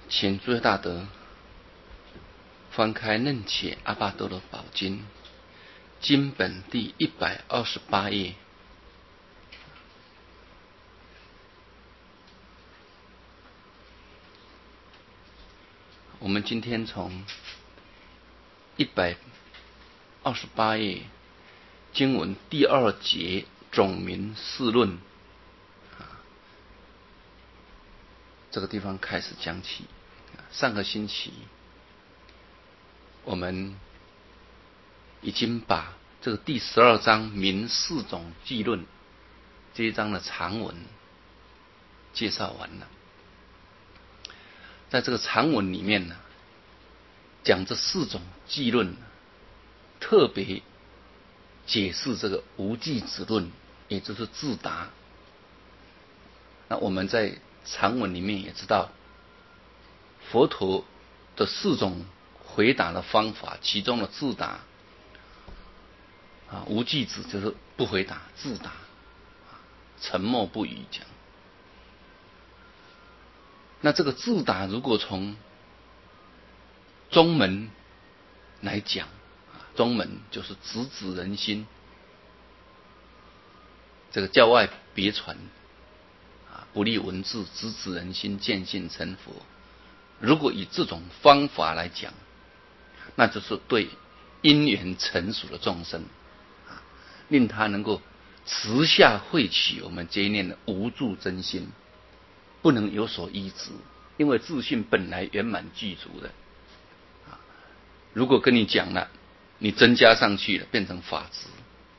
请诸位大德翻开楞伽阿跋多罗宝经经本第128页。我们今天从128页经文第2节总名释论这个地方开始讲起。上个星期我们已经把这个第12章名四种记论这一章的长文介绍完了。在这个长文里面呢，讲这4种记论，特别解释这个无记子论，也就是自答。那我们在长文里面也知道，佛陀的4种回答的方法，其中的自答无记子就是不回答，自答沉默不语讲。那这个自答如果从宗门来讲，宗门就是直指人心，这个教外别传不立文字，直指人心，见性成佛。如果以这种方法来讲，那就是对因缘成熟的众生令他能够直下慧取我们这一念的无住真心，不能有所依止，因为自信本来圆满具足的。如果跟你讲了，你增加上去了，变成法执；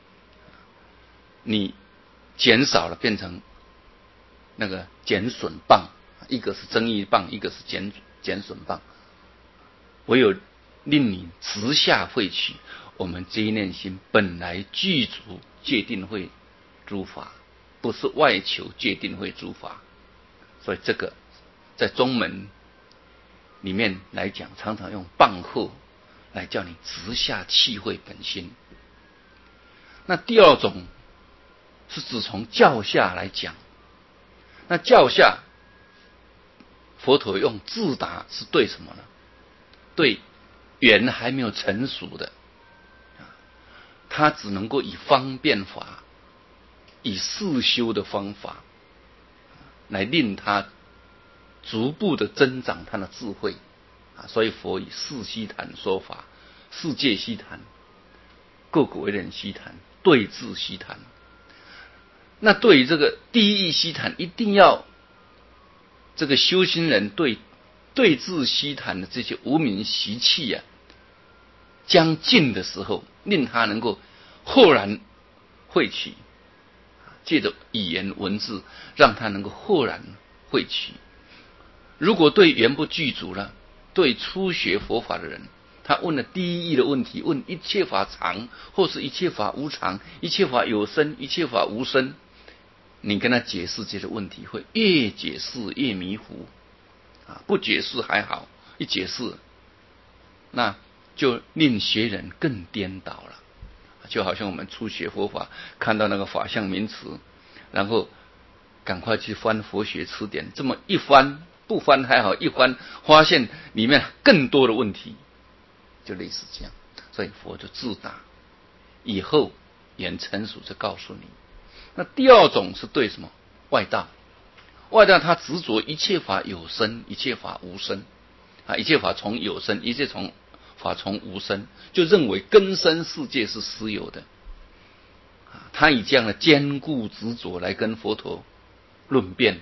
你减少了，变成那个减损棒，一个是增益棒，一个是减损棒。唯有令你直下慧取我们这一念心本来具足戒定慧诸法，不是外求戒定慧诸法。所以这个在宗门里面来讲，常常用棒喝来叫你直下契慧本心。那第2种是指从教下来讲，那教下佛陀用自答是对什么呢？对缘还没有成熟的，他只能够以方便法，以事修的方法来令他逐步的增长他的智慧所以佛以四悉檀说法，世界悉檀，各个为人悉檀，对治悉檀。那对于这个第一义悉檀，一定要这个修行人对治悉檀的这些无明习气将尽的时候，令他能够豁然慧取，借着语言文字让他能够豁然慧取。如果对缘不具足了，对初学佛法的人，他问了第一义的问题，问一切法常或是一切法无常，一切法有生，一切法无生，你跟他解释这个问题，会越解释越迷糊不解释还好，一解释那就令学人更颠倒了。就好像我们初学佛法，看到那个法相名词，然后赶快去翻佛学词典，这么一翻，不翻还好，一翻发现里面更多的问题，就类似这样。所以佛就自答，以后缘成熟就告诉你。那第2种是对什么？外道。外道他执着一切法有生，一切法无生一切法从有生，一切法从无生，就认为根生世界是实有的他以这样的坚固执着来跟佛陀论辩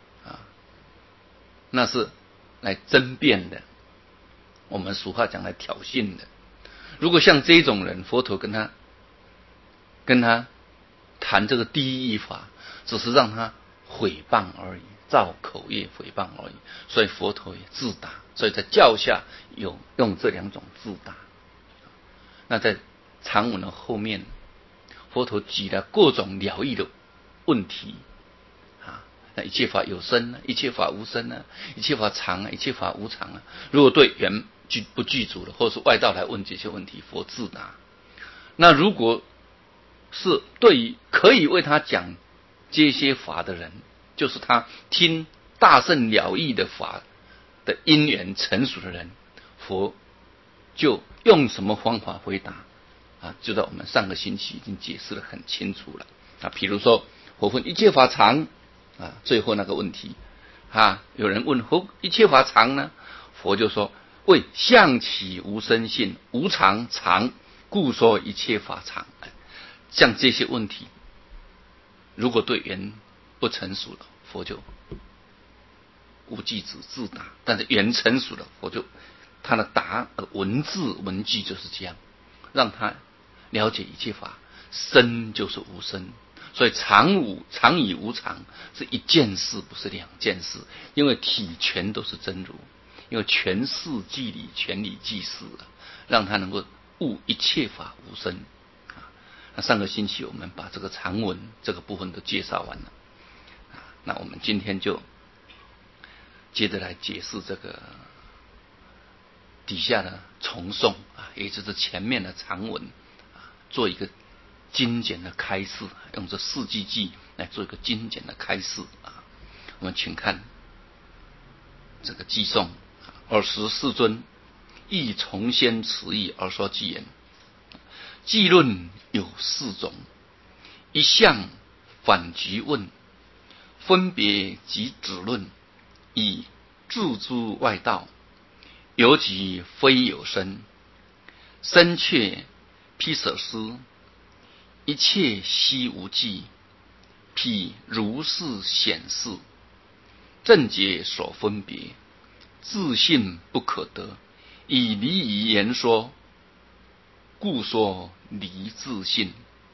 那是来争辩的，我们俗话讲来挑衅的。如果像这种人，佛陀跟他谈这个第一义法，只是让他毁谤而已，造口业毁谤而已。所以佛陀也自答，所以在教下有用这2种自答。那在长文的后面，佛陀举了各种了义的问题那一切法有生一切法无生一切法常一切法无常如果对缘不具足了，或是外道来问这些问题，佛自答。那如果是对于可以为他讲这些法的人，就是他听大乘了义的法的因缘成熟的人，佛就用什么方法回答就在我们上个星期已经解释得很清楚了比如说佛问一切法常最后那个问题有人问佛一切法常呢，佛就说为相起无生性，无常常，故说一切法常。像这些问题，如果对缘不成熟了，佛就无记子自答；但是缘成熟了，佛就他的文字文句就是这样，让他了解一切法生就是无生，所以常以无常是一件事，不是两件事，因为体全都是真如，因为全事即理，全理即事让他能够悟一切法无生那上个星期我们把这个常文这个部分都介绍完了那我们今天就接着来解释这个底下的重诵也就是前面的常文做一个精简的开示，用这四句偈来做一个精简的开示我们请看这个偈颂尔时世尊亦重先此意而说偈言：偈论有四种，一向反局问，分别及指论，以自诸外道，有己非有生，生却披舍施，一切悉无记，譬如是显示，正解所分别，自信不可得，以离于言说，故说离自性。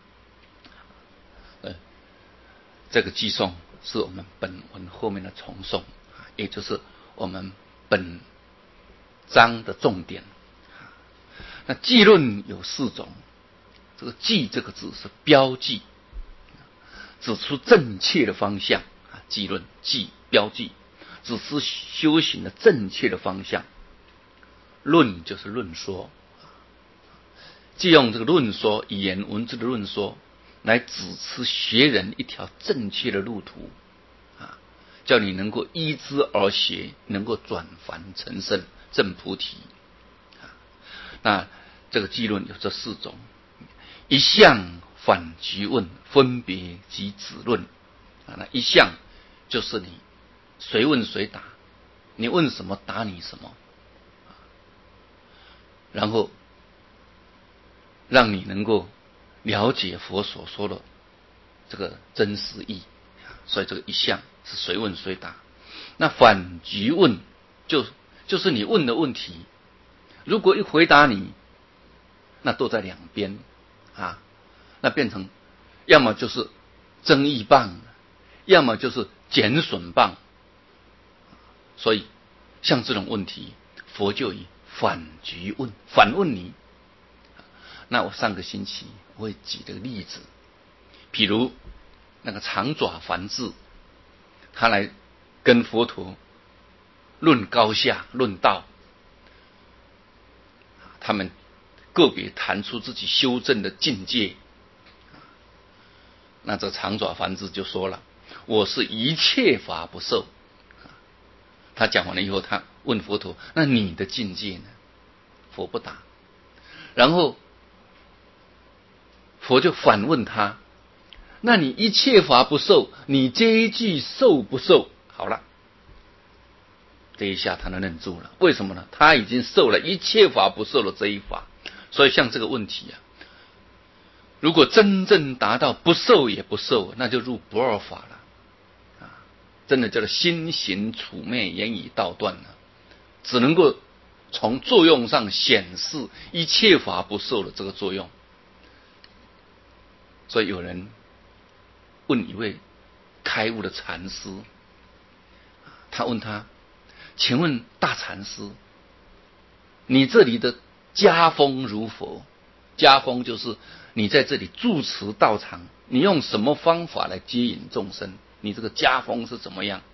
这个偈颂是我们本文后面的重诵也就是我们本章的重点那偈论有四种，这个偈这个字是标记，指出正确的方向偈论偈标记指出修行的正确的方向，论就是论说，借用这个论说语言文字的论说来指出学人一条正确的路途叫你能够依之而学，能够转凡成圣证菩提那这个偈论有这四种，一向反局问，分别及指论那一向就是你随问随答，你问什么答你什么然后让你能够了解佛所说的这个真实义所以这个一向是随问随答。那反局问就是你问的问题，如果一回答你那都在两边那变成要么就是增益谤，要么就是减损谤，所以像这种问题佛就以反局问反问你。那我上个星期我会举这个例子，譬如那个长爪梵志他来跟佛陀论高下论道，他们个别谈出自己修正的境界，那这长爪梵志就说了我是一切法不受他讲完了以后他问佛陀那你的境界呢？佛不答，然后佛就反问他那你一切法不受，你这一句受不受？好了，这一下他能忍住了，为什么呢？他已经受了一切法不受的这一法，所以像这个问题如果真正达到不受也不受，那就入不二法了真的叫做心行处灭，言语道断只能够从作用上显示一切法不受的这个作用。所以有人问一位开悟的禅师，他问他请问大禅师，你这里的家风如何？家风就是你在这里住持道场，你用什么方法来接引众生？你这个家风是怎么样？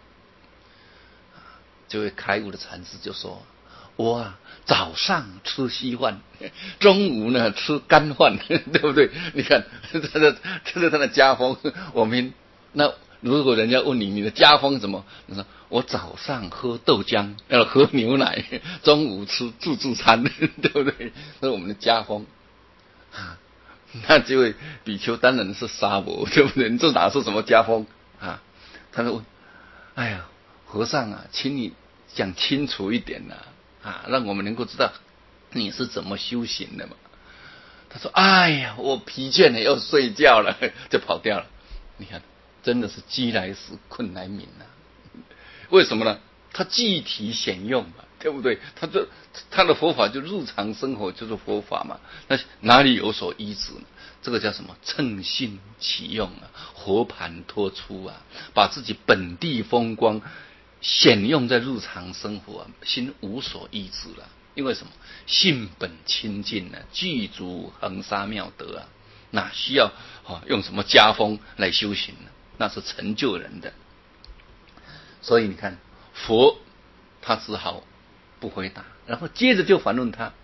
这位开悟的禅师就说我早上吃稀饭，中午呢吃干饭对不对？你看这是他的家风。我们那如果人家问你的家风怎么，你说我早上喝豆浆，喝牛奶，中午吃自助餐，对不对？那是我们的家风啊。那这位比丘当然是沙伯，对不对？你这哪是什么家风啊？他说：“哎呀，和尚啊，请你讲清楚一点呐，让我们能够知道你是怎么修行的嘛。”他说：“哎呀，我疲倦了，要睡觉了，就跑掉了。”你看，真的是饥来时困来眠啊！为什么呢？他具体显用嘛，对不对？他的佛法就日常生活就是佛法嘛，那哪里有所依止呢？这个叫什么？乘性起用啊，活盘托出啊，把自己本地风光显用在日常生活啊，心无所依止了。因为什么？性本清净呢，具足恒沙妙德啊，哪需要用什么家风来修行呢？那是成就人的。所以你看，佛他只好不回答，然后接着就反问他：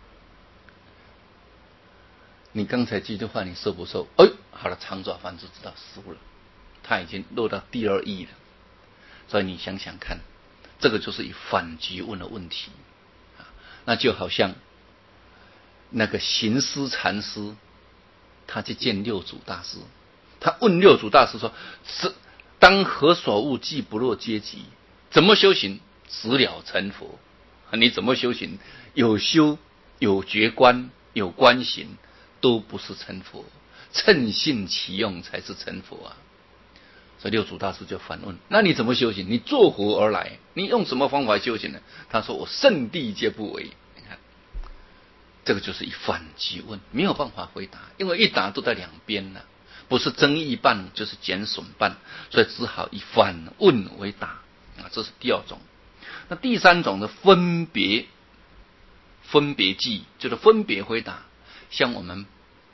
你刚才这句话你受不受？好了，长爪梵就知道输了，他已经落到第二义了。所以你想想看，这个就是以反击问的问题啊，那就好像那个行思禅师，他去见六祖大师，他问六祖大师说：当何所悟，即不落阶级？怎么修行，直了成佛？你怎么修行？有修、有觉观、有观行，都不是成佛。乘性起用才是成佛啊！所以六祖大师就反问：那你怎么修行？你作何而来？你用什么方法修行呢？他说：我圣地皆不为。你看，这个就是以反击问，没有办法回答，因为一答都在两边了，不是增益办就是减损办，所以只好以反问为答啊，这是第二种。那第三种的分别记，就是分别回答，像我们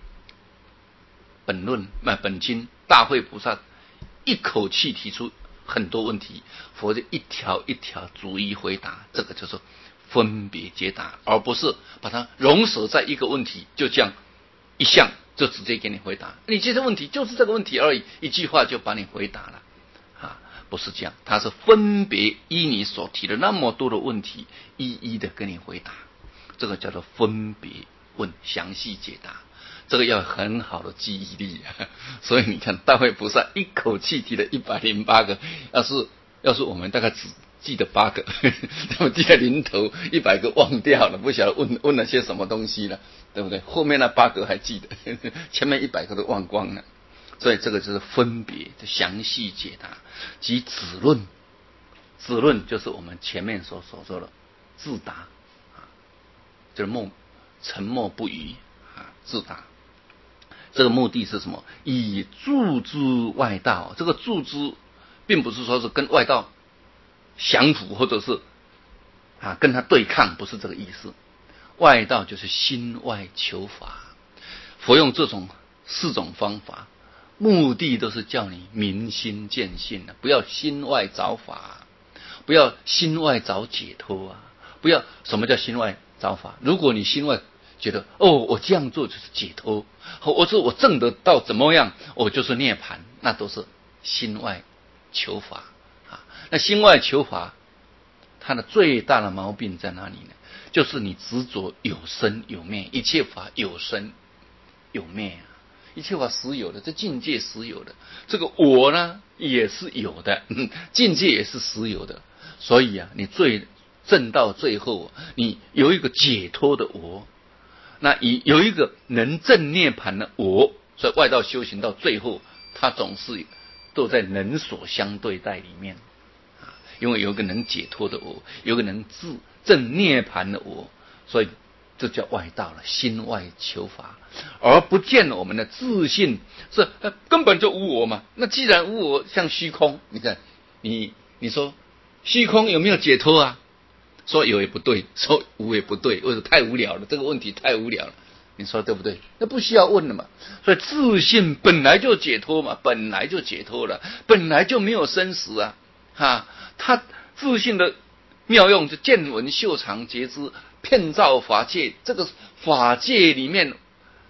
本经大会菩萨一口气提出很多问题，佛就一条一条逐一回答，这个就是分别解答，而不是把它融合在一个问题，就这样一项就直接给你回答。你这个问题就是这个问题而已，一句话就把你回答了啊，不是这样，它是分别依你所提的那么多的问题，一一的跟你回答，这个叫做分别问，详细解答。这个要很好的记忆力所以你看大会菩萨一口气提了108个，要是我们大概只记得8个，那么记在临头100个忘掉了，不晓得问了些什么东西了，对不对？后面那8个还记得，前面100个都忘光了。所以这个就是分别的详细解答及指论。指论就是我们前面所说的自答就是沉默不语自答。这个目的是什么？以助之外道。这个助之并不是说是跟外道降服，或者是跟他对抗，不是这个意思。外道就是心外求法，佛用这种4种方法，目的都是叫你明心见性不要心外找法，不要心外找解脱啊！不要什么叫心外找法？如果你心外觉得我这样做就是解脱，或者我证得到怎么样，我就是涅槃，那都是心外求法那心外求法，它的最大的毛病在哪里呢？就是你执着有生有灭，一切法有生有灭一切法实有的，这境界实有的，这个我呢也是有的，境界也是实有的。所以你证到最后，你有一个解脱的我，那有一个能证涅槃的我，所以外道修行到最后，他总是都在能所相对待里面因为有一个能解脱的我，有一个能证涅槃的我，所以这叫外道了，心外求法，而不见我们的自信是根本就无我嘛。那既然无我，像虚空，你看你说虚空有没有解脱啊？说有也不对，说无也不对，为什么？太无聊了，这个问题太无聊了，你说对不对？那不需要问了嘛。所以自信本来就解脱嘛，本来就解脱了，本来就没有生死他自信的妙用就见闻嗅尝觉知遍照法界，这个法界里面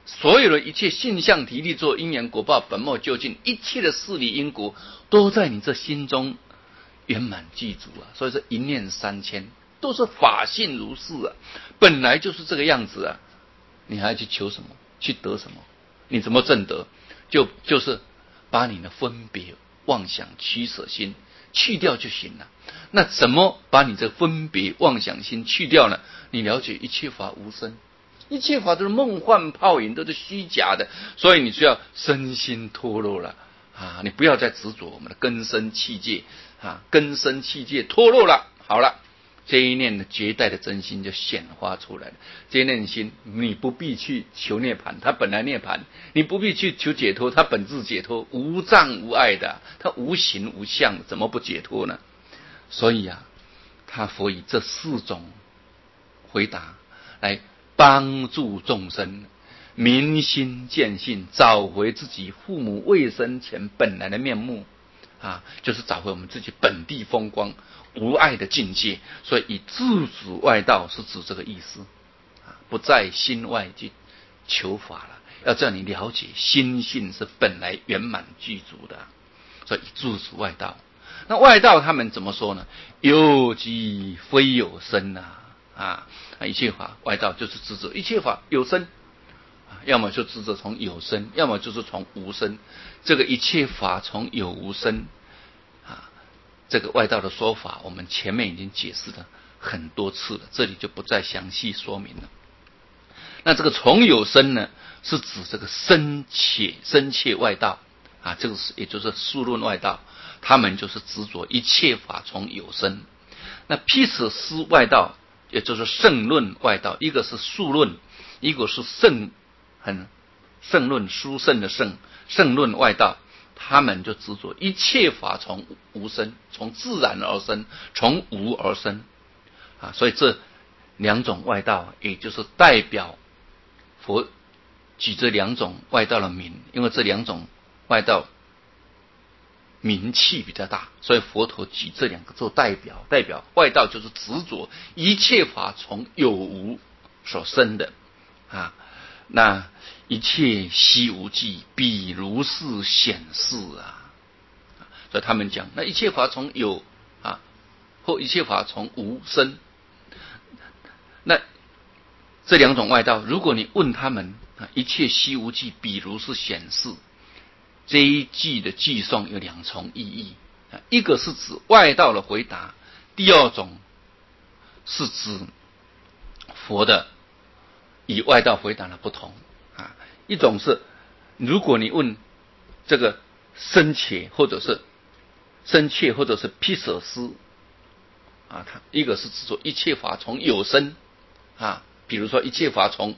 所有的一切性相题力作因缘果报本末究竟，一切的事理因果都在你这心中圆满具足啊！所以说一念三千都是法性如是啊，本来就是这个样子啊，你还去求什么？去得什么？你怎么证得？就是把你的分别妄想取舍心去掉就行了。那怎么把你这分别妄想心去掉呢？你了解一切法无生，一切法都是梦幻泡影，都是虚假的，所以你需要身心脱落了啊！你不要再执着我们的根身器界啊，根身器界脱落了，好了。这一念的绝代的真心就显化出来了。这一念心，你不必去求涅槃，它本来涅槃；你不必去求解脱，它本质解脱，无障无碍的，它无形无相，怎么不解脱呢？所以啊，他佛以这四种回答来帮助众生明心见性，找回自己父母未生前本来的面目啊，就是找回我们自己本地风光无碍的境界。所以以自主外道是指这个意思啊，不在心外去求法了，要叫你了解心性是本来圆满具足的，所以以自主外道。那外道他们怎么说呢？有即非有生啊，一切法外道就是指责一切法有生，要么就指责从有生，要么就是从无生。这个一切法从有无生啊，这个外道的说法，我们前面已经解释了很多次了，这里就不再详细说明了。那这个从有生呢，是指这个深切外道啊，这个是也就是数论外道，他们就是执着一切法从有生。那辟此思外道，也就是圣论外道，一个是数论，一个是圣论殊胜的圣论外道，他们就执着一切法从无生，从自然而生，从无而生啊。所以这两种外道，也就是代表佛举这两种外道的名，因为这两种外道名气比较大，所以佛陀举这两个做代表外道就是执着一切法从有无所生的啊。那一切悉无记，比如是显示啊。所以他们讲，那一切法从有啊，或一切法从无生。那这两种外道，如果你问他们啊，一切悉无记，比如是显示，这一句的句诵有两重意义，一个是指外道的回答，第二种是指佛的以外道回答的不同啊。一种是如果你问这个深切或者是毗舍斯啊，它一个是指说一切法从有生啊，比如说一切法从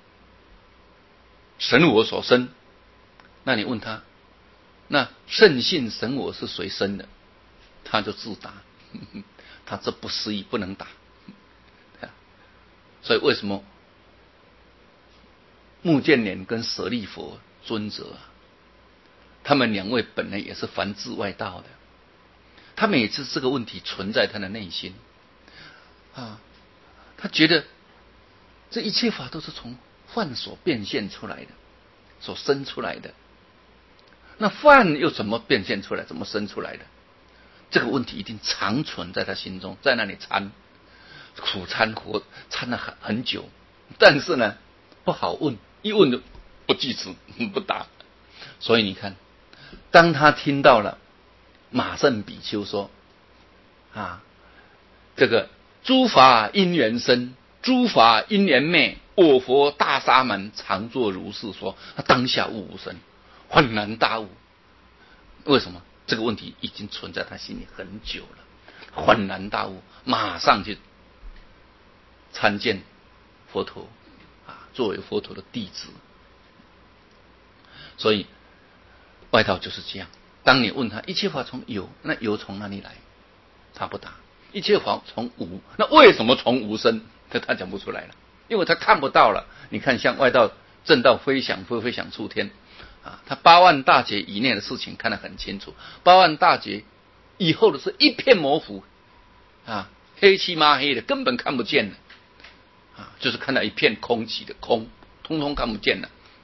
神我所生，那你问他，那圣性神我是谁生的？他就自答，他这不思议，不能答。所以为什么目犍连跟舍利佛尊者他们两位本来也是凡智外道的，他们也是这个问题存在他的内心啊，他觉得这一切法都是从幻所变现出来的，所生出来的。那幻又怎么变现出来？怎么生出来的？这个问题一定长存在他心中，在那里苦参活参了很久，但是呢不好问，一问就不记词不答。所以你看，当他听到了马胜比丘说啊，这个诸法因缘生，诸法因缘灭，我佛大沙门常作如是说，他当下悟无生，恍然大悟。为什么？这个问题已经存在他心里很久了，恍然大悟，马上就参见佛陀啊，作为佛陀的弟子。所以外道就是这样，当你问他一切法从有，那有从哪里来？他不答。一切法从无，那为什么从无生？他讲不出来了，因为他看不到了。你看像外道正道飞翔出天啊，他8万大劫以内的事情看得很清楚，8万大劫以后的是一片模糊啊，黑漆麻黑的，根本看不见了啊，就是看到一片空寂的空，通通看不见了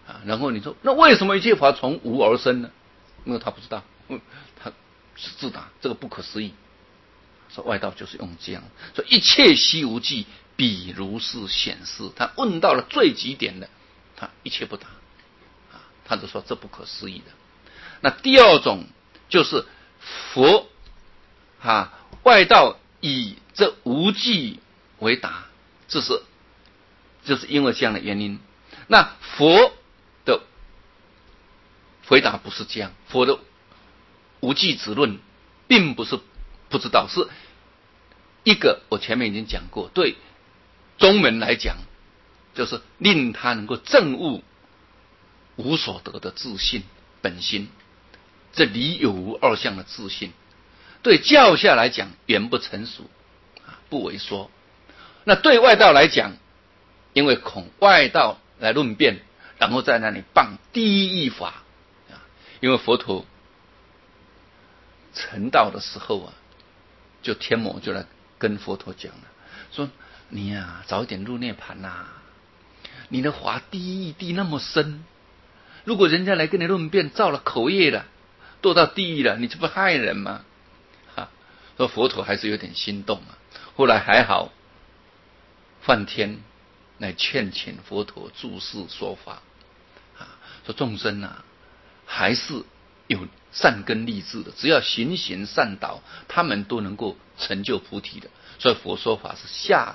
然后你说，那为什么一切法从无而生呢？因为他不知道，他是自答，这个不可思议。说外道就是用这样，说一切悉无记，比如是显示。他问到了最极点的，他一切不答，他就说这不可思议的。那第二种就是佛外道以这无记为答，就是因为这样的原因。那佛的回答不是这样，佛的无记之论并不是不知道，是一个我前面已经讲过，对宗门来讲，就是令他能够证悟无所得的自信本心，这离有无二相的自信。对教下来讲原不成熟，不为说。那对外道来讲，因为恐外道来论辩，然后在那里谤第一义法，因为佛陀成道的时候就天魔就来跟佛陀讲了，说你早一点入涅盘你的法第一义地那么深，如果人家来跟你论辩，造了口业了，堕到地狱了，你这不害人吗？说佛陀还是有点心动后来还好，梵天来劝请佛陀注释说法说众生还是有善根立志的，只要行行善导，他们都能够成就菩提的。所以佛说法是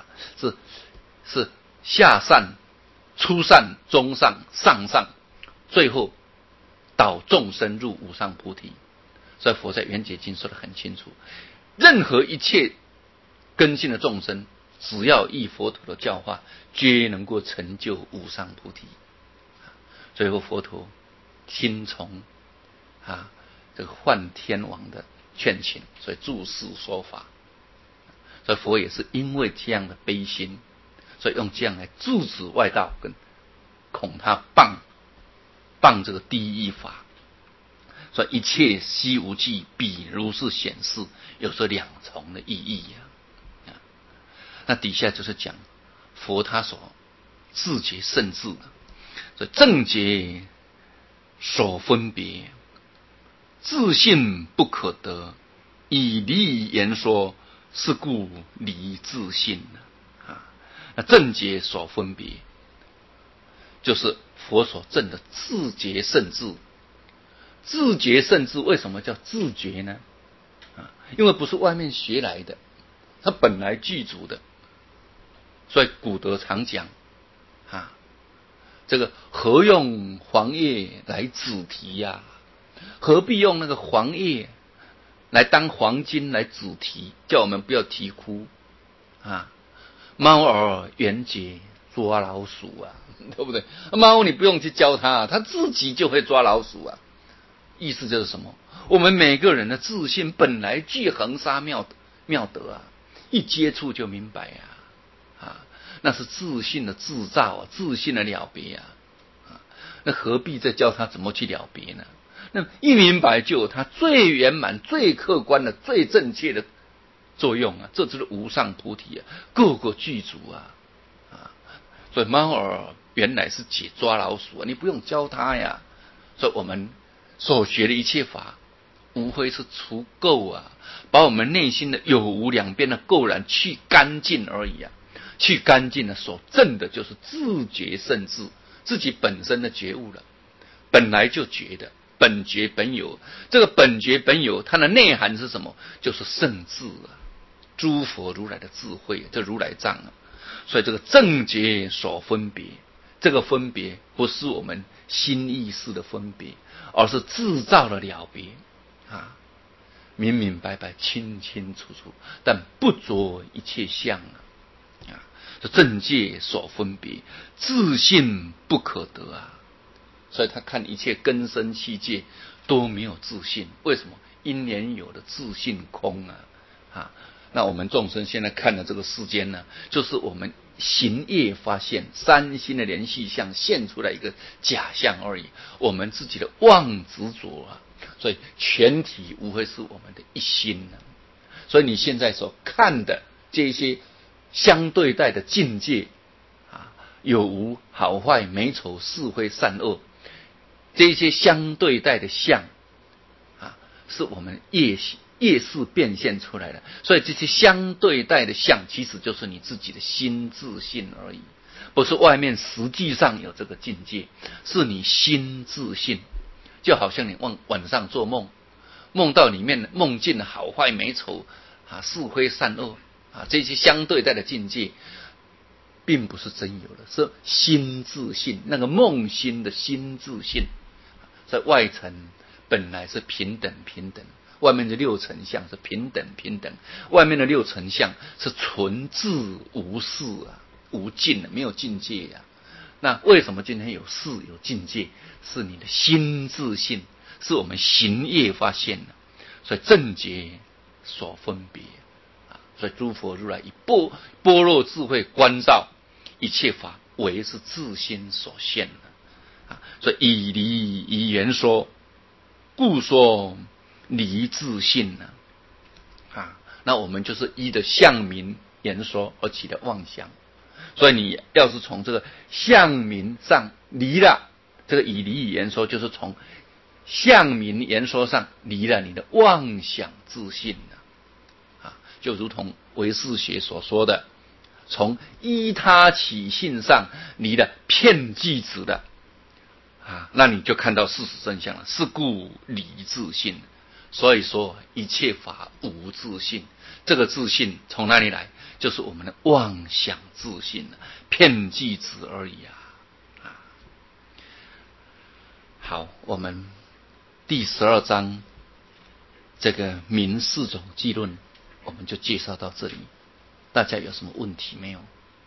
下善、初善、中善、上善，最后导众生入无上菩提。所以佛在圆觉经说得很清楚，任何一切根性的众生，只要依佛陀的教化，皆能够成就无上菩提。最后佛陀听从这个梵天王的劝请，所以注释说法。所以佛也是因为这样的悲心，所以用这样来阻止外道跟恐他谤这个第一义法。所以一切悉无记，比如是显示，有这两重的意义那底下就是讲佛他所自觉圣智的，所以正觉所分别，自信不可得，以离言说，是故离自信那正觉所分别，就是佛所证的自觉圣智。自觉圣智为什么叫自觉呢？因为不是外面学来的，它本来具足的。所以古德常讲这个何用黄叶来止啼何必用那个黄叶来当黄金来止啼，叫我们不要啼哭猫儿圆觉抓老鼠对不对？猫你不用去教它，它自己就会抓老鼠意思就是什么？我们每个人的自信本来具恒沙妙德一接触就明白那是自信的制造自信的了别那何必再教他怎么去了别呢？那一明白就有他最圆满、最客观的、最正确的作用这就是无上菩提个个具足所以猫儿原来是解抓老鼠你不用教他所以我们所学的一切法，无非是除垢把我们内心的有无两边的垢染去干净而已去干净的所证的就是自觉圣智，自己本身的觉悟了，本来就觉的本觉本有。这个本觉本有它的内涵是什么？就是圣智诸佛如来的智慧，这如来藏所以这个正觉所分别，这个分别不是我们心意识的分别，而是制造的了别明明白白清清楚楚，但不着一切相这正界所分别，自信不可得所以他看一切根生器界都没有自信，为什么？因缘有的自信空那我们众生现在看的这个世间呢，就是我们行业发现三心的联系相现出来一个假象而已，我们自己的妄执着所以全体无非是我们的一心所以你现在所看的这些相对待的境界有无好坏美丑是非善恶，这些相对待的相啊，是我们业识变现出来的。所以这些相对待的相，其实就是你自己的心自性而已，不是外面实际上有这个境界，是你心自性。就好像你晚上做梦，梦到里面梦境的好坏美丑啊，是非善恶啊，这些相对待的境界，并不是真有的，是心自性，那个梦心的心自性，在外层本来是平等，外面的六层相是平等，外面的六层相是纯智无事啊，无尽的，没有境界啊。那为什么今天有事有境界？是你的心自性，是我们行业发现的，所以正觉所分别啊。所以诸佛如来以般若智慧观照一切法，唯是自心所现的啊。所以以离以言说，故说离自性呢啊。那我们就是依的相名言说而起的妄想。所以你要是从这个相名上离了，这个以离以言说，就是从相名言说上离了你的妄想自信了啊，就如同唯识学所说的，从依他起性上离了骗句子的啊，那你就看到事实真相了。是故离自性。所以说一切法无自性，这个自性从哪里来？就是我们的妄想自性，骗句子而已啊！好，我们第12章这个明四种记论，我们就介绍到这里。大家有什么问题没有？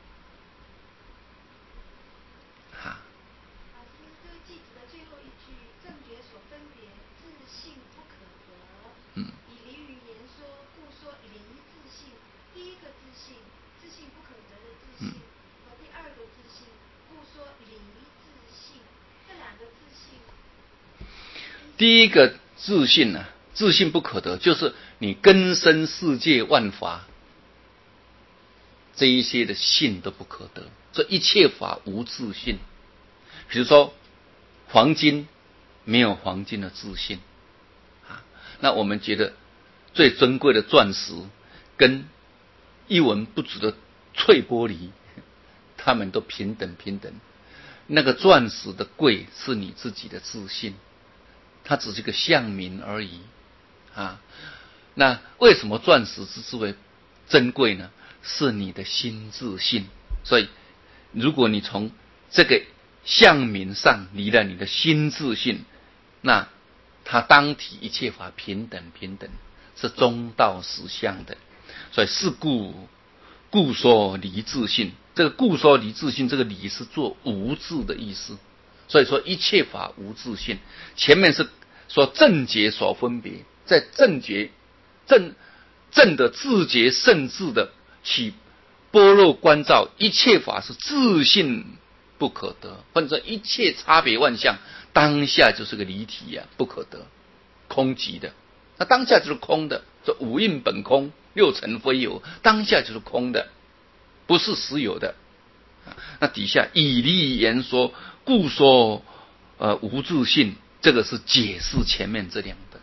哈。 老师，这个句子的最后一句“正觉所分别，自性不可得”，以离于言说，故说离自性。第一个自性，自性不可得的自性，和第二个自性，故说离自性。这两个自性， 第一个自性呢，自性不可得，就是你根生世界万法这一些的性都不可得，这一切法无自性。比如说黄金没有黄金的自性啊，那我们觉得最珍贵的钻石跟一文不值的脆玻璃，他们都平等。那个钻石的贵是你自己的自信，它只是个象名而已啊。那为什么钻石之为珍贵呢？是你的心自信。所以如果你从这个相名上离了你的心自性，那它当体一切法平等，是中道实相的。所以是故说离自性。这个故说离自性，这个离是做无自的意思。所以说一切法无自性。前面是说正觉所分别，在正觉正的自觉圣智的起般若观照，一切法是自性不可得，或者说一切差别万象当下就是个离体啊，不可得，空寂的。那当下就是空的，这五蕴本空，六尘非有，当下就是空的，不是实有的。那底下以离言说，故说无自性，这个是解释前面这两个，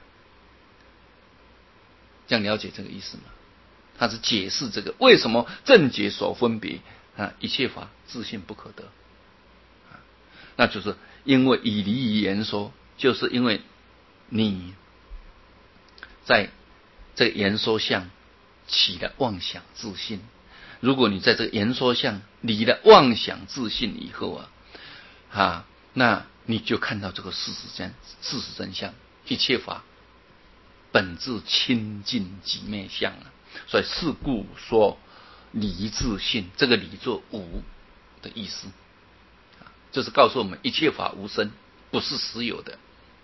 这样了解这个意思吗？它是解释这个为什么正觉所分别啊，一切法自性不可得，那就是因为以离言说，就是因为你在这个言说相起了妄想自信。如果你在这个言说相离了妄想自信以后那你就看到这个事实真相，一切法本质清净寂灭相了。所以是故说离自性，这个离作无的意思，就是告诉我们一切法无生，不是实有的。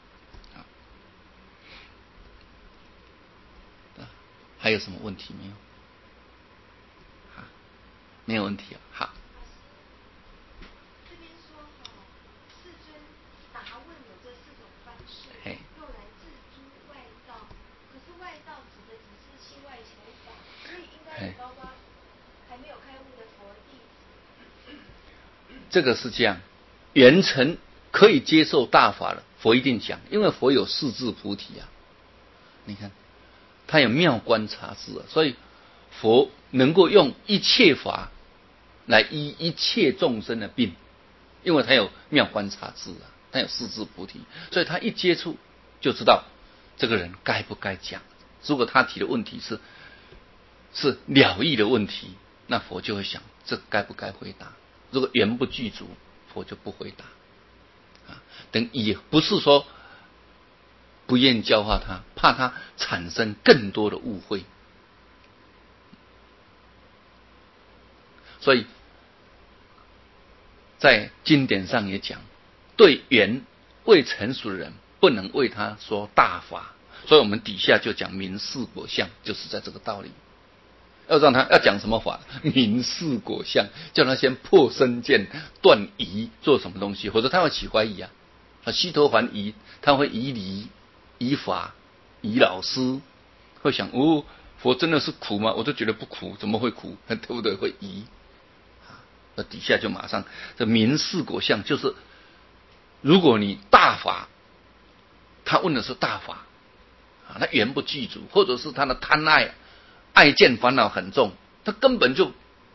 还有什么问题没有？没有问题啊。好。 这边说世尊答问有这4种方式，用来自诸外道。可是外道指的只是心外求法，所以应该也包括还没有开悟的佛弟子。 这个是这样，圆成可以接受大法了，佛一定讲，因为佛有四智菩提啊。你看，他有妙观察智啊，所以佛能够用一切法来医一切众生的病，因为他有妙观察智啊，他有四智菩提，所以他一接触就知道这个人该不该讲。如果他提的问题是了义的问题，那佛就会想这该不该回答。如果缘不具足，佛就不回答。等也不是说不愿意教化他，怕他产生更多的误会。所以在经典上也讲，对缘未成熟的人，不能为他说大法。所以我们底下就讲明四果相，就是在这个道理。要让他要讲什么法？明四果相，叫他先破身见，断疑，做什么东西，否则他会起怀疑啊。须陀洹疑，他会疑理、疑法、疑老师，会想哦，佛真的是苦吗？我都觉得不苦，怎么会苦？对不对？会疑。那底下就马上这明四果相，就是如果你大法，他问的是大法啊，他缘不具足，或者是他的贪爱、爱见烦恼很重，他根本就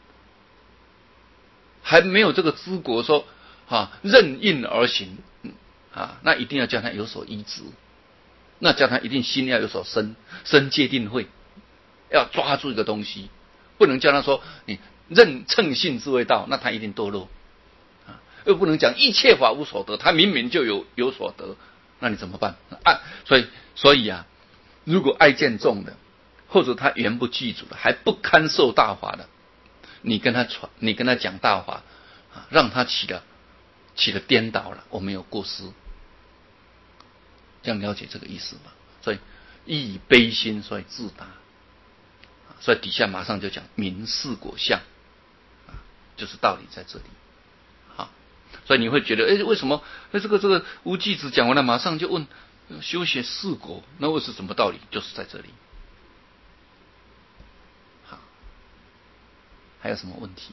还没有这个知果说任应而行那一定要叫他有所依止，那叫他一定心要有所生戒定慧，要抓住一个东西，不能叫他说你任乘性智慧道，那他一定堕落又不能讲一切法无所得，他明明就有所得，那你怎么办所以如果爱见重的，或者他缘不具足的，还不堪受大法的，你跟他讲大法让他起了颠倒了，我没有过失，这样了解这个意思吧？所以亦以悲心，所以自达。所以底下马上就讲明四果相就是道理在这里。好，所以你会觉得为什么这个无记子讲完了马上就问修学四果，那会是什么道理？就是在这里。好，还有什么问题？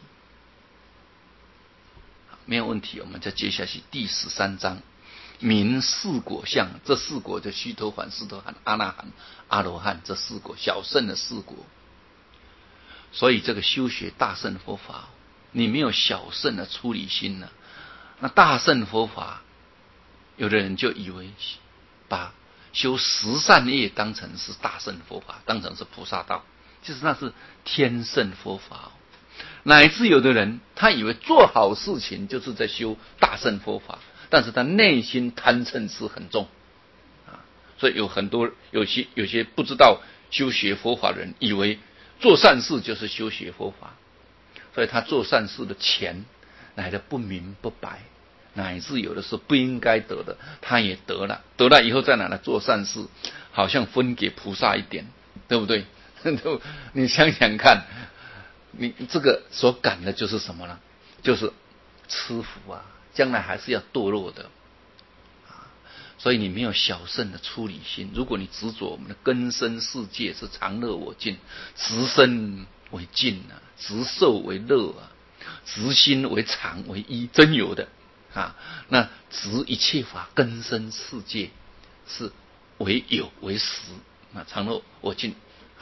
没有问题，我们再接下去第13章明四果相。这四果就须陀洹、斯陀含、阿那含、阿罗汉，这四果小圣的四果。所以这个修学大乘佛法，你没有小圣的出离心呢，那大乘佛法，有的人就以为把修十善业当成是大乘佛法，当成是菩萨道，其实那是天圣佛法乃至有的人他以为做好事情就是在修大乘佛法，但是他内心贪嗔痴很重所以有些不知道修学佛法的人，以为做善事就是修学佛法，所以他做善事的钱来得不明不白，乃至有的是不应该得的，他也得了以后再拿来做善事，好像分给菩萨一点，对不对？你想想看，你这个所感的就是什么呢？就是吃福将来还是要堕落的所以你没有小圣的出离心。如果你执着我们的根身世界是常乐我净，执身为净执受为乐执心为常为一，真有的那执一切法根身世界是为有为实常乐我净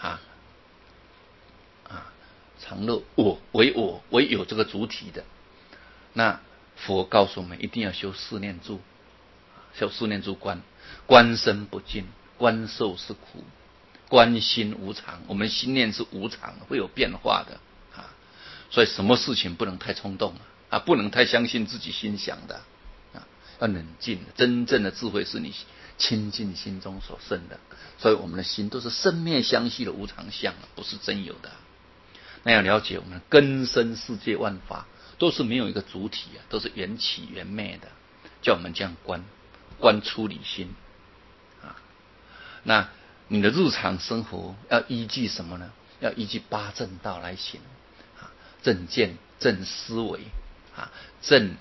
常乐为有这个主体的。那佛告诉我们一定要修四念住，修四念住观身不净，观受是苦，观心无常。我们心念是无常，会有变化的所以什么事情不能太冲动不能太相信自己心想的要冷静。真正的智慧是你亲近心中所生的，所以我们的心都是生灭相续的无常相不是真有的那要了解我们的根身世界万法都是没有一个主体都是缘起缘灭的，叫我们这样观出离心那你的日常生活要依据什么呢？要依据八正道来行正见、正思维正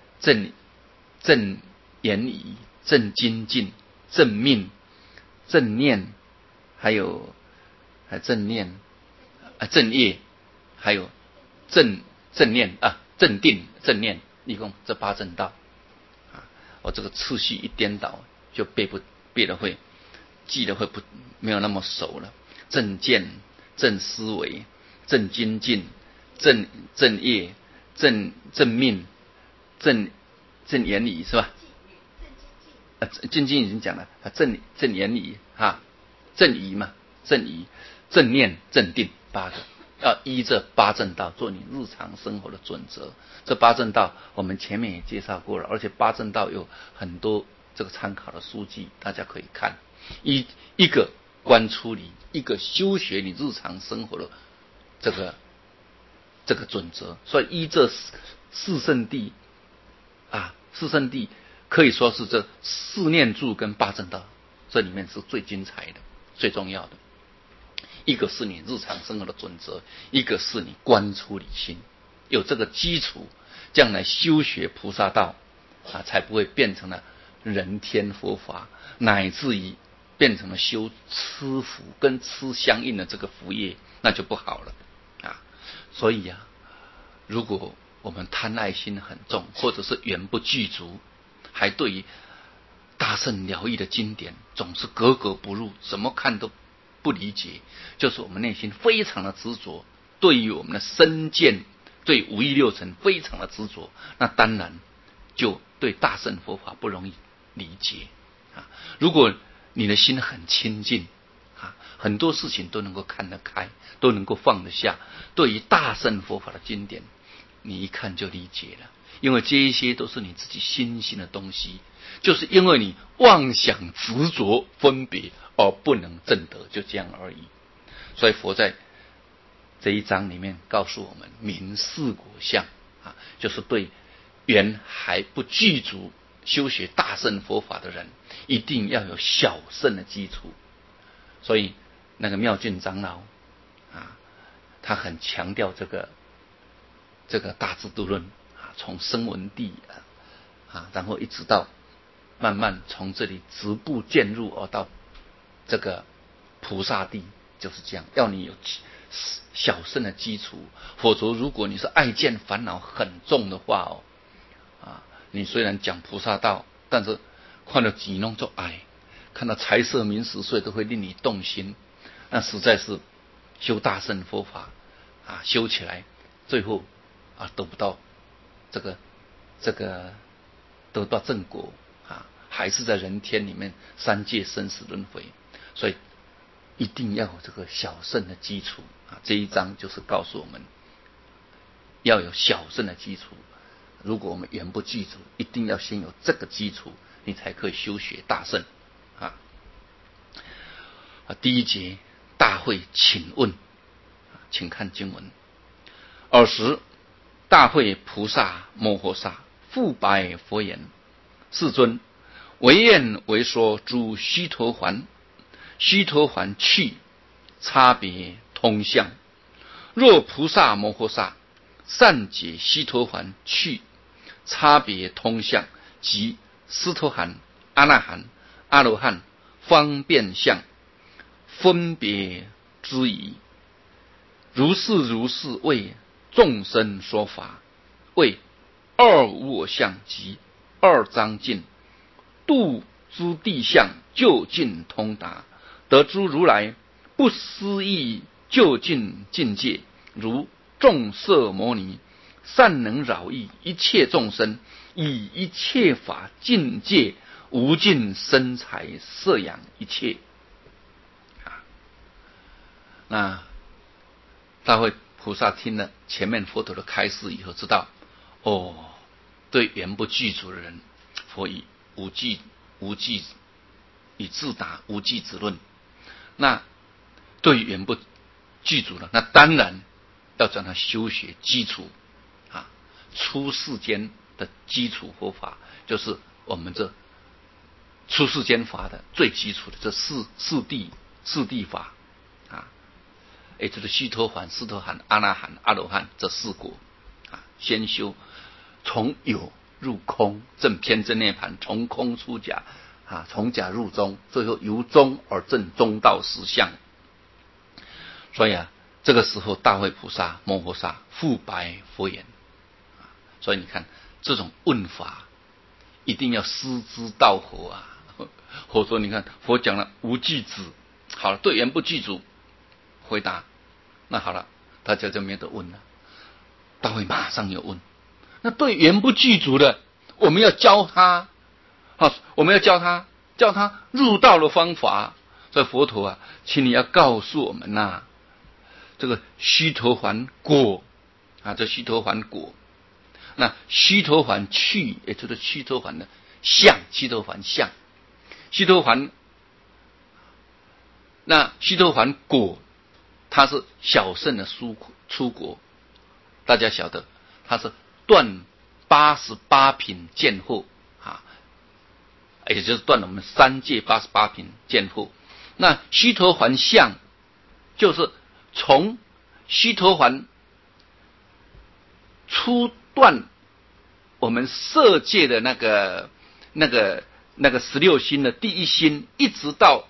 言语、正精进、正命、正念，还有正念正业，还有正念正定正念一共这八正道啊，我这个次序一颠倒，就背的会记得会没有那么熟了。正见、正思维、正精进、正业、正命、正言理是吧？正经已经讲了，正言理哈，正仪嘛，正仪、正念、正定8个，要依这八正道做你日常生活的准则。这八正道我们前面也介绍过了，而且八正道有很多这个参考的书籍，大家可以看。一个观出离，一个修学你日常生活的这个准则。所以依这四圣谛啊，四圣谛可以说是这四念住跟八正道，这里面是最精彩的、最重要的。一个是你日常生活的准则，一个是你观出离心，有这个基础，将来修学菩萨道啊，才不会变成了人天佛法，乃至于变成了修吃福跟吃相应的这个福业，那就不好了啊。所以啊，如果我们贪爱心很重，或者是缘不具足，还对于大乘了义的经典总是格格不入，怎么看都不理解，就是我们内心非常的执着，对于我们的身见、对五欲六尘非常的执着，那当然就对大乘佛法不容易理解啊。如果你的心很清净啊，很多事情都能够看得开，都能够放得下，对于大乘佛法的经典，你一看就理解了。因为这一些都是你自己心性的东西，就是因为你妄想执着分别而不能证得，就这样而已。所以佛在这一章里面告诉我们，明四果相啊，就是对缘还不具足修学大乘佛法的人，一定要有小乘的基础。所以那个妙俊长老啊，他很强调这个大智度论啊，从声闻地啊，然后一直到慢慢从这里逐步渐入而到这个菩萨地，就是这样，要你有小乘的基础，否则如果你是爱见烦恼很重的话你虽然讲菩萨道，但是看到几弄就爱，看到财色名食睡都会令你动心，那实在是修大乘佛法啊，修起来最后得不到这个得到正果啊，还是在人天里面三界生死轮回。所以一定要有这个小乘的基础啊。这一章就是告诉我们要有小乘的基础。如果我们缘不具足，一定要先有这个基础，你才可以修学大乘啊。第一节大会请问，请看经文。尔时大会菩萨摩诃萨复白佛言：世尊，唯愿为说诸须陀洹，须陀洹去，差别通相。若菩萨摩诃萨善解须陀洹去，差别通相，即斯陀含、阿那含、阿罗汉方便相，分别之疑。如是为众生说法，为二无我相及二章尽，度之地相究竟通达，得诸如来不思议究竟境界，如众色摩尼善能饶益一切众生，以一切法境界无尽身财摄养一切那大会菩萨听了前面佛陀的开示以后，知道对缘不具足的人，佛以无记以自答无记之论。那对缘不具足了，那当然要将他修学基础出世间的基础佛法，就是我们这出世间法的最基础的这四谛法也就是须陀洹、斯陀含、阿那含、阿罗汉这四果先修从有入空，证偏真涅盘，从空出假从假入中，最后由中而证中道实相。所以这个时候大会菩萨摩诃萨复白佛言所以你看这种问法一定要师之道佛啊。佛说，你看佛讲了无具足，好了，对缘不具足回答，那好了，大家就没得问了。大会马上有问，那对缘不具足的，我们要教他，我们要教他入道的方法。所以佛陀啊，请你要告诉我们呐，这个须陀洹果啊，这须陀洹果，那须陀洹去，也就是须陀洹的相，须陀洹相，须陀洹，那须陀洹果，它是小乘的出果，大家晓得，它是断88品见惑啊，也就是断了我们三界88品见惑。那须陀洹相，就是从须陀洹初断我们色界的那个16心的第一心，一直到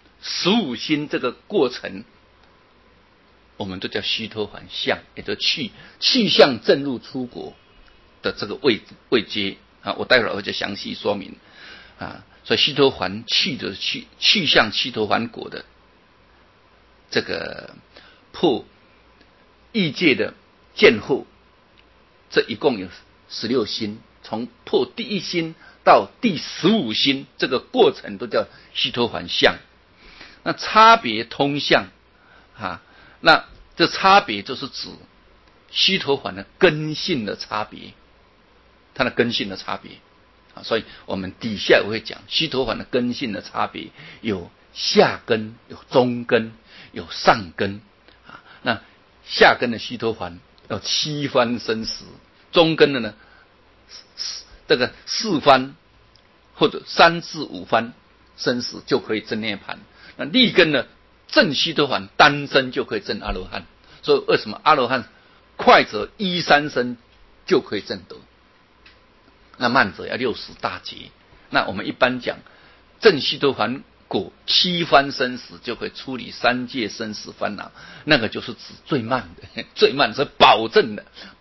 15心这个过程，我们都叫须陀洹相，也就去向正入出国的这个位阶啊。我待会儿会再详细说明啊。所以须陀洹去就是去向须陀洹果的这个破异界的见惑，这一共有16心，从破第一心到第15心，这个过程都叫须陀洹相。那差别通相啊，那这差别就是指须陀洹的根性的差别，它的根性的差别啊。所以我们底下我会讲须陀洹的根性的差别，有下根，有中根，有上根啊。那下根的须陀洹要7番生死，中根的呢，这个4番或者3至5番生死就可以证涅槃。那立根呢，证须陀洹单生就可以证阿罗汉。所以为什么阿罗汉快者1、3生就可以证得，那慢者要60大劫。那我们一般讲证须陀洹果7番生死就可以处理3界生死烦恼，那个就是指最慢的，最慢是保证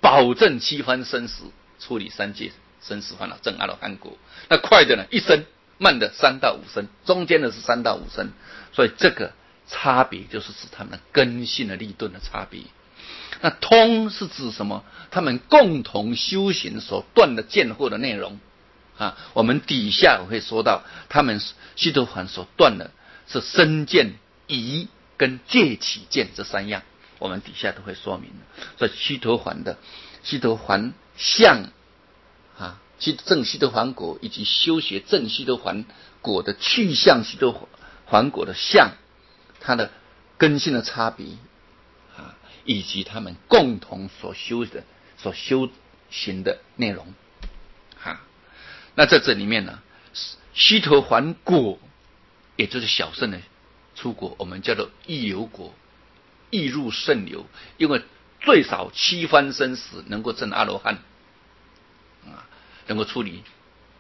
7番生死处理3界生死烦恼证阿罗汉果。那快的呢1生，慢的3到5生，中间的是3到5生。所以这个差别就是指他们根性的立顿的差别。那通是指什么？他们共同修行所断的见惑的内容啊。我们底下我会说到，他们须陀洹所断的是身见、疑跟戒起见这3样，我们底下都会说明。所以须陀洹的须陀洹相啊，证须陀洹果，以及修学证须陀洹果的去向须陀洹果的相，它的根性的差别啊，以及他们共同所修行的内容啊。那在这里面呢，须陀洹果也就是小乘的出果，我们叫做易流果，易入圣流，因为最少7番生死能够证阿罗汉啊，能够处理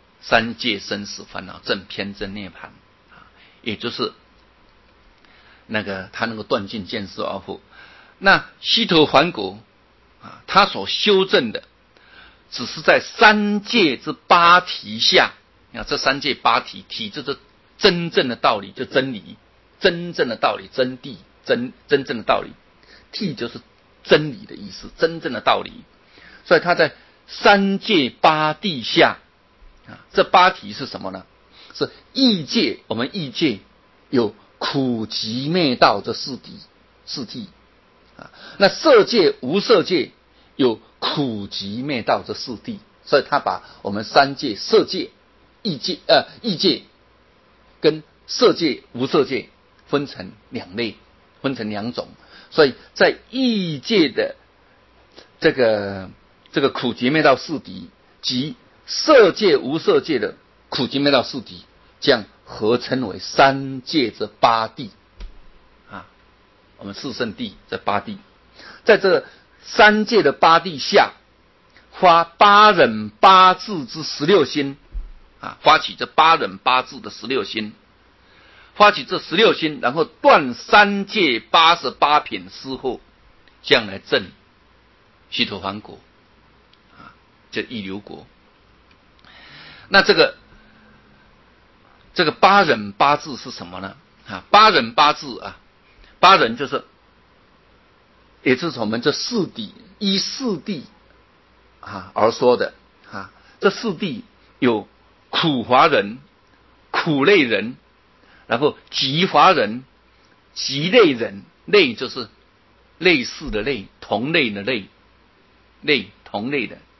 3界生死烦恼，证偏真涅槃啊，也就是那个他能够断尽见思而惑。那须陀洹果啊，他所修正的只是在3界之8体下，你看这3界8体，体就是真正的道理，就真理，真正的道理，真谛，真正的道理，谛就是真理的意思，真正的道理。所以他在3界8地下啊，这8体是什么呢？是异界，我们异界有苦集灭道这4谛啊，那色界无色界有苦集灭道这4谛，所以他把我们3界色界、异界跟色界无色界分成2类，分成2种。所以在异界的这个苦集灭道4谛及色界无色界的苦集灭道4谛，这样合称为3界这8谛啊。我们四圣谛这8谛，在这3界的8谛下，发8忍8智之16心啊，发起这8忍8智的16心，发起这16心，然后断3界88品思惑，这样来证须陀洹果啊，这一流果那这个八人八字是什么呢？八人八字啊，八人就是也就是我们这四谛依四谛而说的这四谛有苦华人、苦类人，然后极华人、极类人，类就是类似的类，同类的类，同类的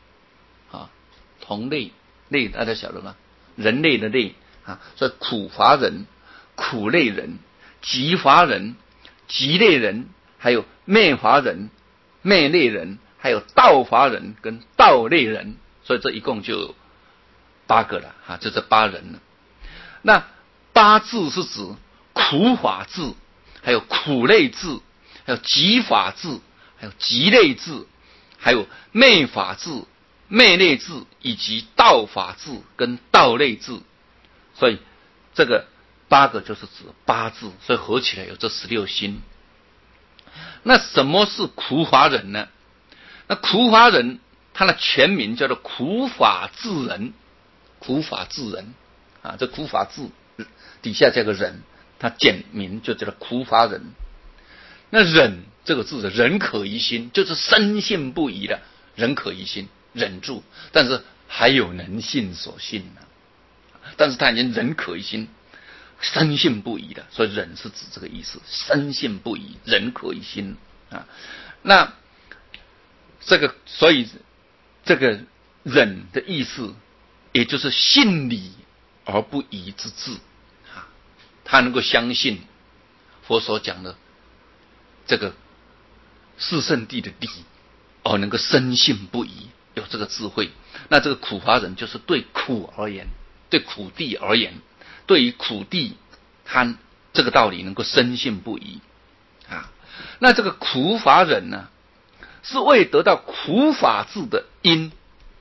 同类大家晓得吗？人类的类所以苦华人、苦类人、极华人、极类人，还有灭华人、灭类人，还有道华人跟道类人，所以这一共就有8个了就这8人了。那八字是指苦法字，还有苦类字，还有极法字，还有极类字，还有灭法字、灭类字，以及道法字跟道类字。所以这个8个就是指八字，所以合起来有这16星。那什么是苦法人呢？那苦法人他的全名叫做苦法智人，苦法智人这苦法智底下加个人，他简名就叫做苦法人。那忍这个字的忍可疑心，就是深信不疑的，忍可疑心，忍住，但是还有能信所信但是他已经忍可疑心，深信不疑的，所以忍是指这个意思，深信不疑，忍可疑心那所以这个忍的意思，也就是信理而不疑之智他能够相信佛所讲的这个四圣谛的理，能够深信不疑，有这个智慧。那这个苦法人就是对苦而言，对苦谛而言，对于苦谛他这个道理能够深信不疑那这个苦法人呢，是为得到苦法智的因。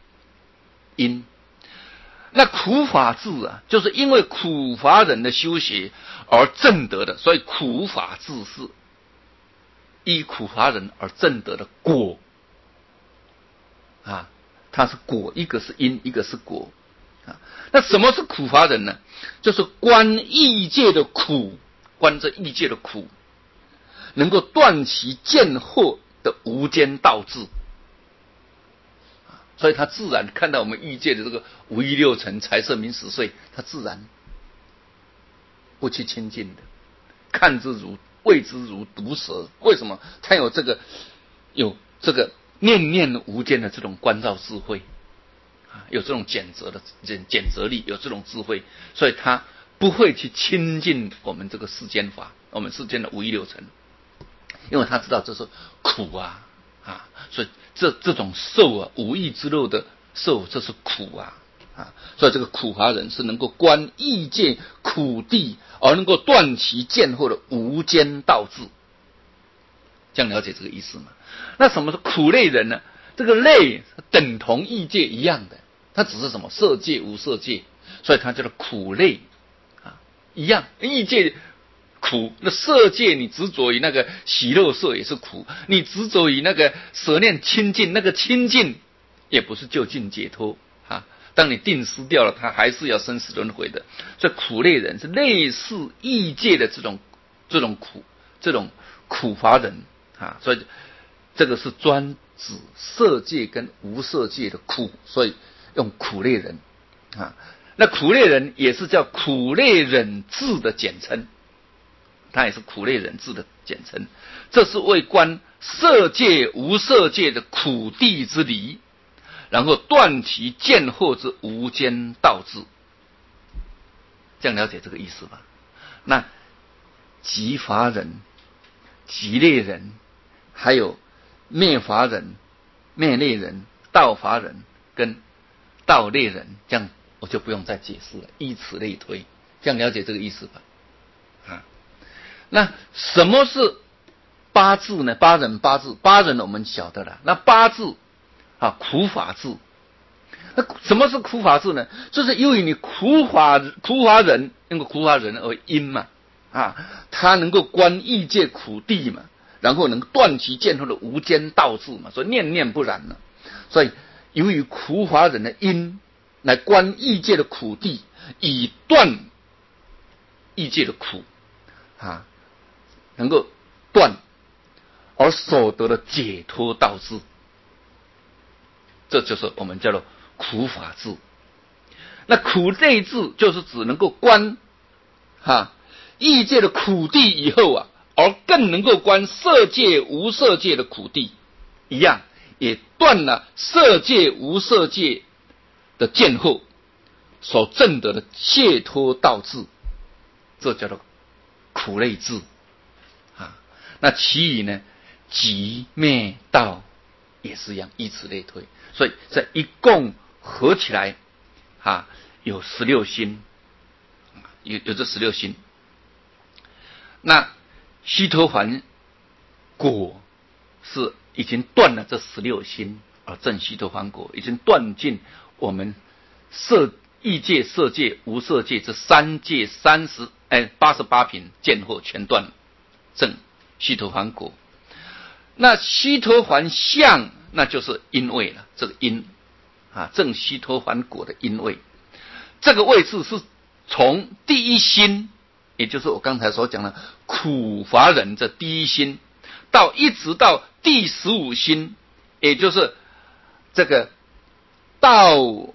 那苦法智就是因为苦法人的修学而证得的，所以苦法智是依苦法人而证得的果它是果，一个是因，一个是果那什么是苦法人呢？就是观异界的苦，观这异界的苦，能够断其见惑的无间道智所以他自然看到我们异界的这个五欲六尘、财色名食睡，他自然不去亲近的，看之如谓之如毒蛇。为什么？他有这个念念无间的这种观照智慧有这种检责力，有这种智慧，所以他不会去亲近我们这个世间法，我们世间的五欲六尘，因为他知道这是苦所以这种受五欲之肉的受，这是苦所以这个苦法人是能够观异界苦谛，而能够断其见惑的无间道智。这样了解这个意思吗？那什么是苦类人呢？这个类等同异界一样的，它只是什么色界无色界，所以它叫做苦类一样。异界苦，那色界你执着于那个喜乐色也是苦，你执着于那个舍念清净，那个清净也不是就近解脱当你定失掉了，它还是要生死轮回的。所以苦类人是类似异界的这种苦，这种苦法人所以这个是专指色界跟无色界的苦，所以用苦类人那苦类人也是叫苦类忍智的简称，它也是苦类忍智的简称。这是为观色界无色界的苦谛之理，然后断其见惑之无间道智。这样了解这个意思吧？那极法人、极类人，还有灭法人、灭类人、道法人跟道类人，这样我就不用再解释了，依此类推。这样了解这个意思吧？那什么是八字呢？八人八字，八人我们晓得了。那八字苦法字。那什么是苦法字呢？就是由于你苦法人，因为苦法人而因嘛他能够观异界苦谛嘛，然后能断其见惑的无间道智嘛，所以念念不染了。所以由于苦法人的因， 来观异界的苦谛，以断异界的苦能够断，而所得的解脱道智，这就是我们叫做苦法智。那苦类智就是指能够观异界的苦谛以后而更能够观色界无色界的苦谛，一样也断了色界无色界的见惑所证得的解脱道智，这叫做苦类智那其余呢，寂灭道也是一样，以此类推。所以这一共合起来有16心，有这16心。那须陀洹果是已经断了这16心而证须陀洹果，已经断尽我们异界、色界、无色界这三界88品见惑全断了，证须陀洹果。那须陀洹相，那就是因位了，这个因证须陀洹果的因位，这个位置是从第一心，也就是我刚才所讲的苦法忍这第一心，一直到第15心，也就是这个道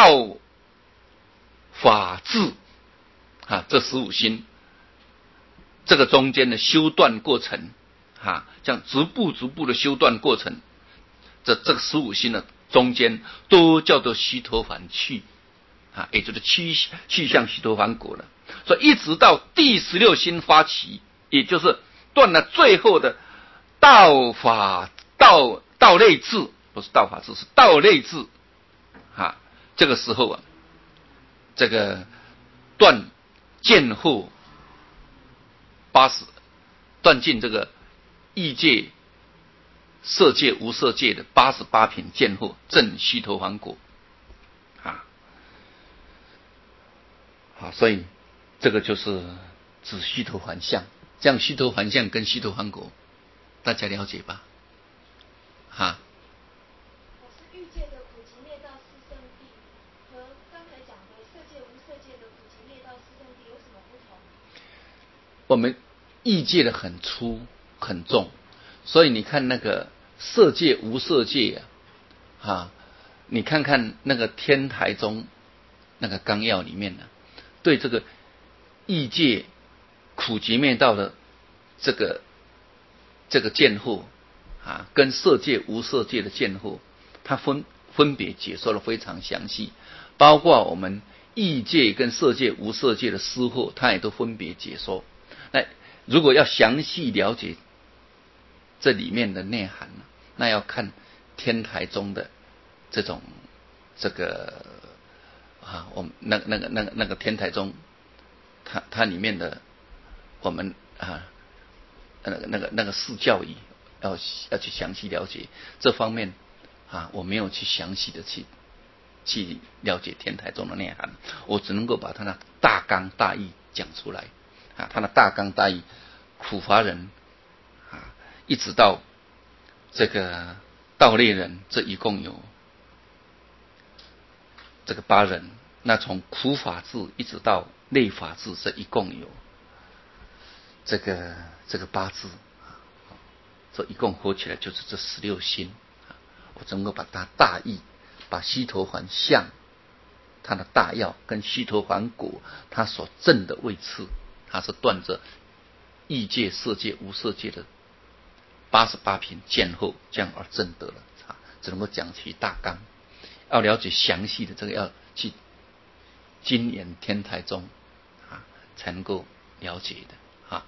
法治这15心，这个中间的修断过程这样逐步的修断过程，这个15心的中间都叫做须陀洹去也就是去向须陀洹果了。所以一直到第16心发起，也就是断了最后的道类智，不是道法智，是道类智这个时候这个断见惑断尽这个异界、色界、无色界的88品见惑，证须陀洹果所以这个就是指须陀洹相。这样须陀洹相跟须陀洹果大家了解吧老师，欲界的苦集灭道四圣谛和刚才讲的色界无色界的苦集灭道四圣谛有什么不同？ 我们异界的很粗很重，所以你看那个色界无色界你看看那个天台宗那个纲要里面对这个异界苦集灭道的这个见惑跟色界无色界的见惑，它分别解说的非常详细，包括我们异界跟色界无色界的思惑，它也都分别解说。那如果要详细了解这里面的内涵，那要看天台宗的这个我们那个天台宗，它里面的我们那个四教义要去详细了解这方面我没有去详细的去了解天台宗的内涵，我只能够把它的大纲大义讲出来它的大纲大义，苦法忍一直到这个道类忍，这一共有这个8忍。那从苦法智一直到类法智，这一共有这个8智这一共合起来就是这16心我只能够把它大义，把须陀洹相它的大要跟须陀洹果它所证的位次，它是断着异界、色界、无色界的88品见惑，这样而证得了只能够讲其大纲。要了解详细的这个，要去精研天台宗才能够了解的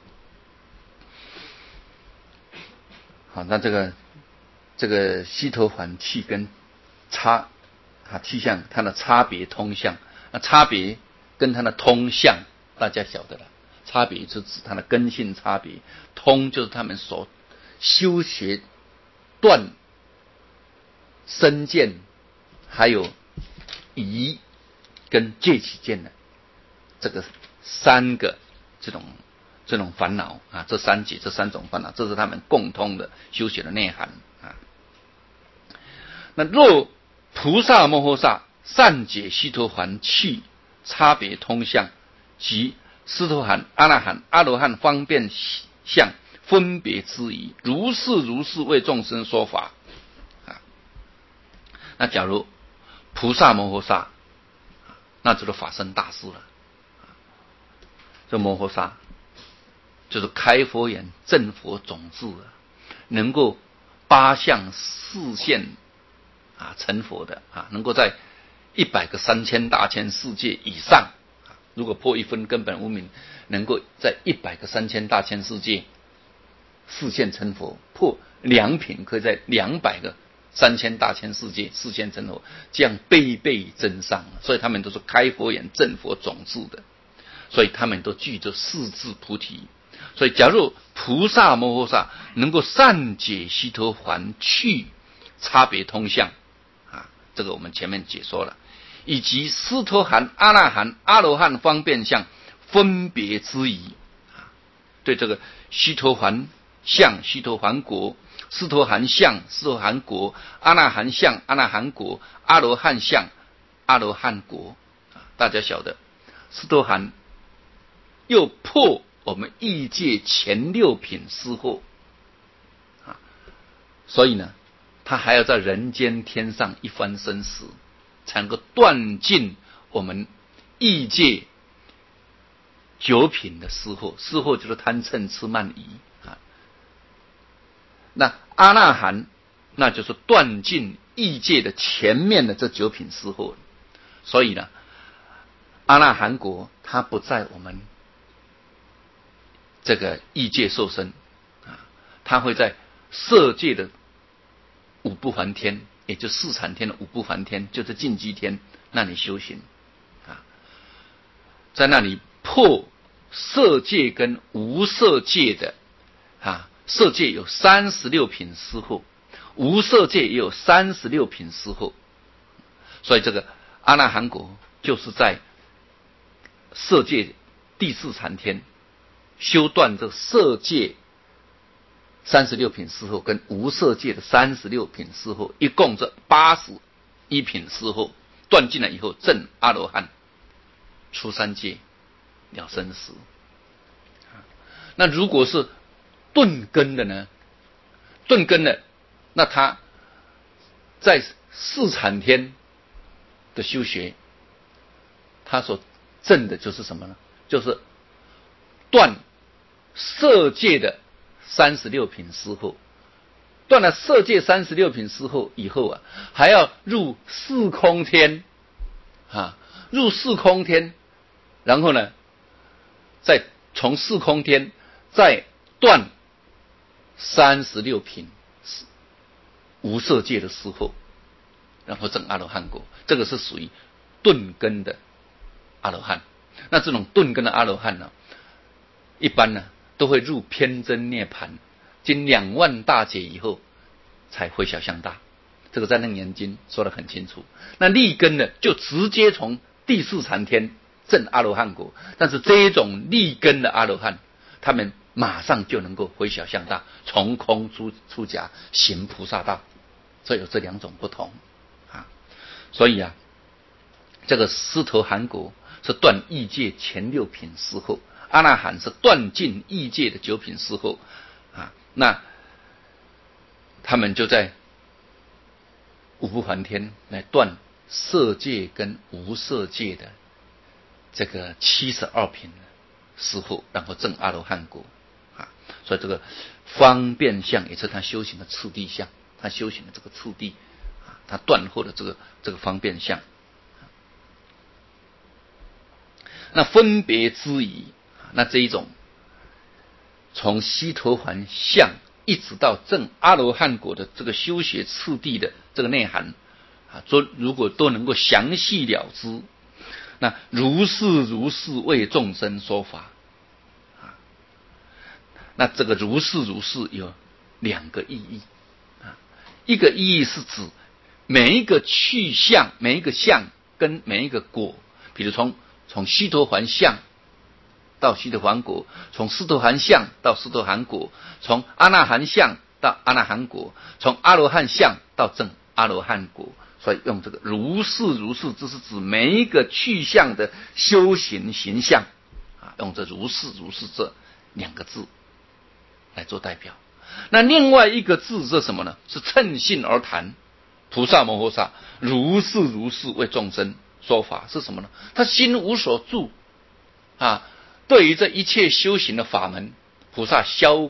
好，那这个须陀洹气跟气相它的差别通相，那差别跟它的通相大家晓得了，差别就指它的根性差别，通就是他们所修学断身见还有疑跟戒起见的这个3个这种烦恼这3种烦恼，这是他们共通的修学的内涵那若菩萨摩诃萨善解须陀洹去差别通相，即斯陀含、阿那含、阿罗汉方便相分别之疑，如是为众生说法。那假如菩萨摩诃萨，那就是法身大事了。这摩诃萨就是开佛眼证佛种智，能够八相示现成佛的能够在100个3000大千世界以上，如果破1分根本无明，能够在100个3000大千世界示现成佛，破2品可以在200个3000大千世界示现成佛，这样倍倍增上。所以他们都是开佛眼证佛种智的，所以他们都具着四智菩提。所以假如菩萨摩诃萨能够善解须陀洹去差别通相这个我们前面解说了，以及斯陀含、阿那含、阿罗汉方便相分别之疑对这个须陀洹相、须陀洹国，斯陀含相、斯陀含国，阿那含相、阿那含国，阿罗汉相、阿罗汉国大家晓得斯陀含又破我们异界前6品失惑所以呢他还要在人间天上一番生死，才能够断尽我们异界9品的失惑。失惑就是贪嗔痴慢疑那阿那含那就是断尽异界的前面的这9品失惑。所以呢阿那含国它不在我们这个异界受身它会在色界的5不还天，也就4禅天的5不还天，就是净居天那里修行在那里破色界跟无色界的色界有36品失惑，无色界也有36品失惑。所以这个阿那含国就是在色界第4禅天修断这色界36品失惑跟无色界的36品失惑，一共这81品失惑断尽了以后，证阿罗汉，出三界，了生死。那如果是顿根的呢？顿根的，那他在4禅天的修学，他所证的就是什么呢？就是断色界的36品失惑。断了色界36品失惑以后还要入四空天入四空天，然后呢再从四空天再断36品无色界的失惑，然后证阿罗汉果。这个是属于顿根的阿罗汉。那这种顿根的阿罗汉呢，一般呢都会入偏真涅盘，经2万大劫以后才回小向大，这个在楞严经说得很清楚。那立根呢就直接从第4禅天证阿罗汉果，但是这一种立根的阿罗汉，他们马上就能够回小向大，从空出家行菩萨道。所以有这2种不同所以这个斯陀含国是断异界前6品失惑，阿那含是断尽异界的9品失惑那他们就在5不还天来断色界跟无色界的这个72品失惑，然后证阿罗汉果所以这个方便相也是他修行的次第相，他修行的这个次第他断后的这个方便相。那分别之疑，那这一种从须陀洹相一直到证阿罗汉果的这个修学次第的这个内涵如果都能够详细了知，那如是为众生说法那这个如是有2个意义一个意义是指每一个去相，每一个相跟每一个果，比如从须陀洹相到须陀洹果，从斯陀含相到斯陀含果，从阿那含相到阿那含果，从阿罗汉相到证阿罗汉果， 所以用这个如是如是，这是指每一个去向的修行形象啊，用这如是如是这2个字来做代表。那另外一个字是什么呢？是乘性而谈。菩萨摩诃萨如是如是为众生说法是什么呢？他心无所住啊，对于这一切修行的法门，菩萨